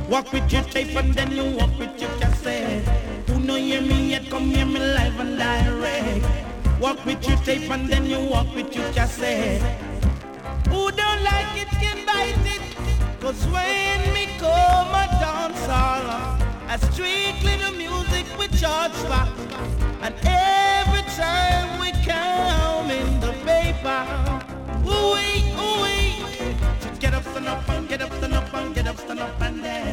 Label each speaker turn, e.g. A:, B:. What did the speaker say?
A: Walk with your tape and then you walk with your cassette. Who no hear me yet, come hear me live and direct. Walk with your tape and then you walk with your cassette. Who don't like it can bite it. Cause when me come a dance hall, a strictly the music we charge for. And every time we come in the paper, ooh-wee, ooh-wee. So get up, stand up and get up, stand up and get up, stand up and dance.